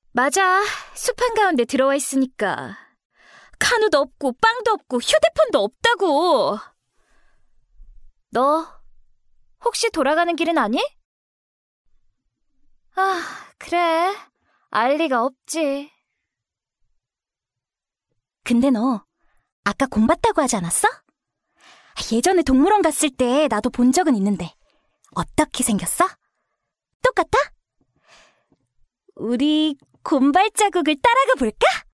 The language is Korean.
맞아. 숲 한가운데 들어와 있으니까. 카누도 없고 빵도 없고 휴대폰도 없다고. 너 혹시 돌아가는 길은 아니? 아, 그래. 알 리가 없지. 근데 너 아까 곰 봤다고 하지 않았어? 예전에 동물원 갔을 때 나도 본 적은 있는데 어떻게 생겼어? 똑같아? 우리 곰 발자국을 따라가 볼까?